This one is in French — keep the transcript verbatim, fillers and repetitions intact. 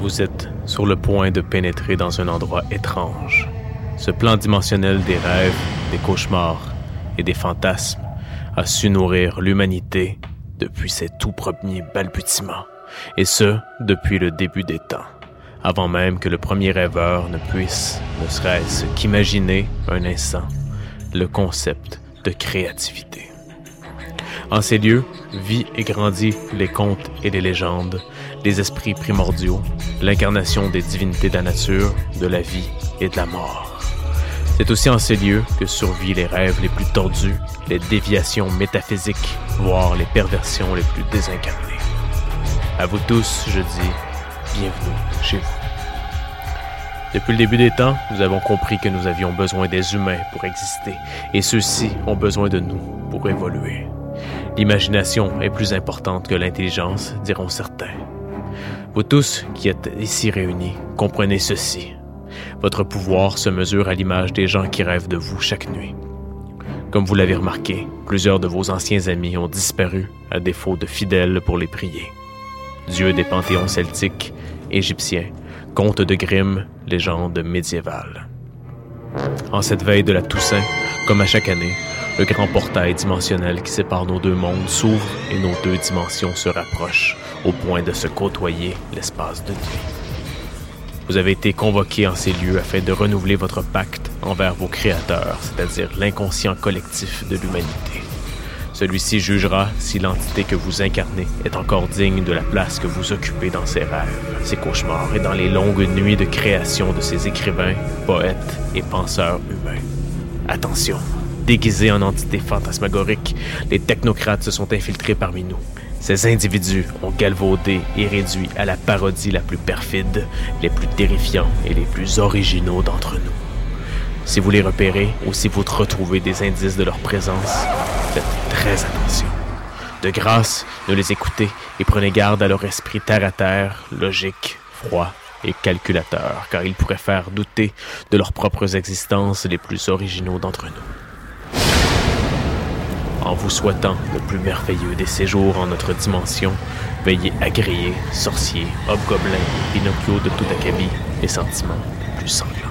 Vous êtes sur le point de pénétrer dans un endroit étrange. Ce plan dimensionnel des rêves, des cauchemars et des fantasmes a su nourrir l'humanité depuis ses tout premiers balbutiements, et ce, depuis le début des temps, avant même que le premier rêveur ne puisse, ne serait-ce qu'imaginer un instant, le concept de créativité. En ces lieux, vit et grandit les contes et les légendes, les esprits primordiaux, l'incarnation des divinités de la nature, de la vie et de la mort. C'est aussi en ces lieux que survivent les rêves les plus tordus, les déviations métaphysiques, voire les perversions les plus désincarnées. À vous tous, je dis, bienvenue chez vous. Depuis le début des temps, nous avons compris que nous avions besoin des humains pour exister, et ceux-ci ont besoin de nous pour évoluer. L'imagination est plus importante que l'intelligence, diront certains. Vous tous qui êtes ici réunis, comprenez ceci. Votre pouvoir se mesure à l'image des gens qui rêvent de vous chaque nuit. Comme vous l'avez remarqué, plusieurs de vos anciens amis ont disparu à défaut de fidèles pour les prier. Dieux des panthéons celtiques, égyptiens, contes de Grimm, légendes médiévales. En cette veille de la Toussaint, comme à chaque année, le grand portail dimensionnel qui sépare nos deux mondes s'ouvre et nos deux dimensions se rapprochent, au point de se côtoyer l'espace de nuit. Vous avez été convoqués en ces lieux afin de renouveler votre pacte envers vos créateurs, c'est-à-dire l'inconscient collectif de l'humanité. Celui-ci jugera si l'entité que vous incarnez est encore digne de la place que vous occupez dans ses rêves, ses cauchemars et dans les longues nuits de création de ces écrivains, poètes et penseurs humains. Attention! Déguisés en entités fantasmagoriques, les technocrates se sont infiltrés parmi nous. Ces individus ont galvaudé et réduit à la parodie la plus perfide, les plus terrifiants et les plus originaux d'entre nous. Si vous les repérez ou si vous retrouvez des indices de leur présence, faites très attention. De grâce, ne les écoutez et prenez garde à leur esprit terre-à-terre, logique, froid et calculateur, car ils pourraient faire douter de leurs propres existences les plus originaux d'entre nous. En vous souhaitant le plus merveilleux des séjours en notre dimension, veuillez agréer sorciers, hobgoblins et Pinocchio de tout acabit les sentiments les plus sanglants.